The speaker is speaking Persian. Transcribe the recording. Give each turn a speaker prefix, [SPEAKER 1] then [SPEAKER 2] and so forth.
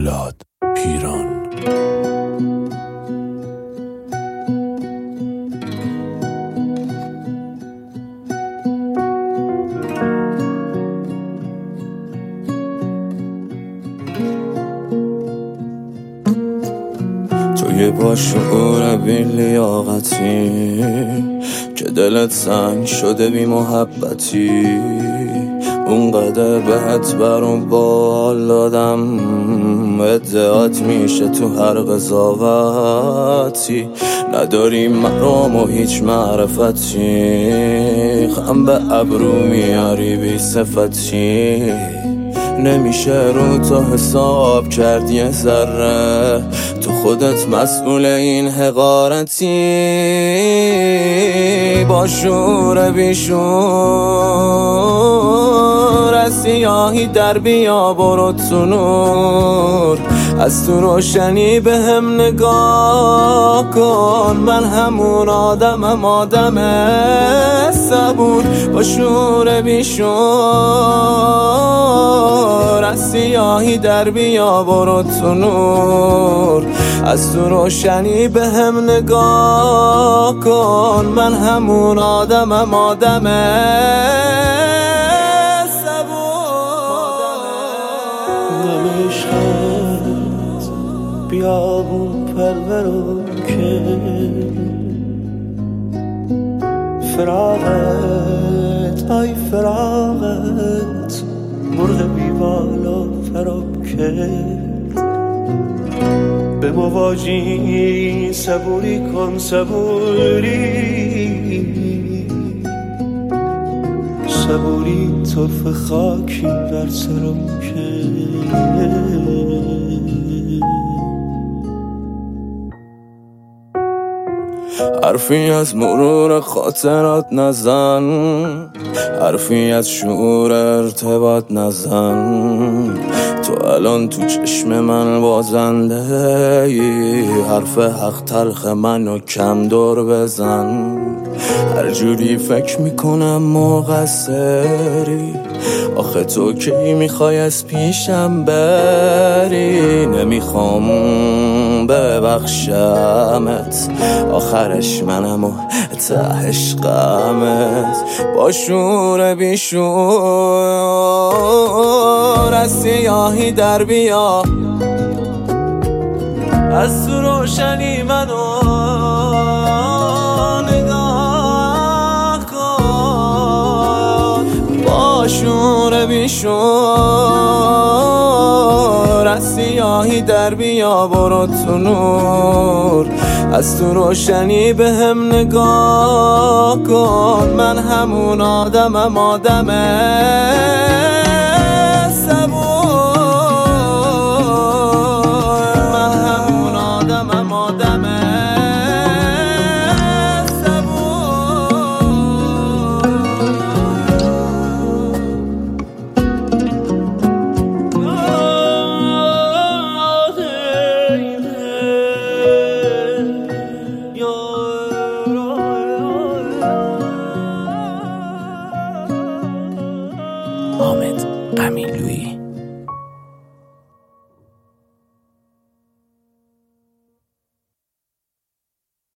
[SPEAKER 1] اولاد پیران.
[SPEAKER 2] توی با شعور بی لیاقتی که دلت سنگ شده بی محبتی، اونقدر بهت برام بال دادم، ادعات میشه تو هر قضاوتی، نداری مرام و هیچ معرفتی، خم به ابرو میاری بی صفتی، نمیشه رو تو حساب کردی یه ذره، تو خودت مسئول این حقارتی، با شعور بیشور از سیاهی در بیا برو تو نور، از تو روشنی به هم نگاه کن، من همون آدمم، آدم صبور، با شعور بیشور از سیاهی در بیا برو تو نور، از تو روشنی به هم نگاه کن، من همون آدمم، آدم
[SPEAKER 3] عشقت بیابون پرورم که فراغت، آی فراغت مرغ بیوالا فراب کرد، به مواجی صبوری کن صبوری طرف خاکی بر سرم کرد.
[SPEAKER 2] حرفی از مرور خاطرات نزن، حرفی از شعور ارتباط نزن، تو الان تو چشم من بازنده ای، حرف حق تلخ منو کم دور بزن، هر جوری فکر میکنم مقصری، آخه تو کی میخوای از پیشم بری، نمیخوام ببخشمت، آخرش منم و تهش غمت، با شعور بیشور از سیاهی در بیا، از تو روشنی منو نگاه کن، با شعور بیشور از سیاهی در بیا برو تو نور، از تو روشنی به هم نگاه کن، من همون آدمم، آدم صبور، من همون آدمم، آدم
[SPEAKER 1] حامد قمیل.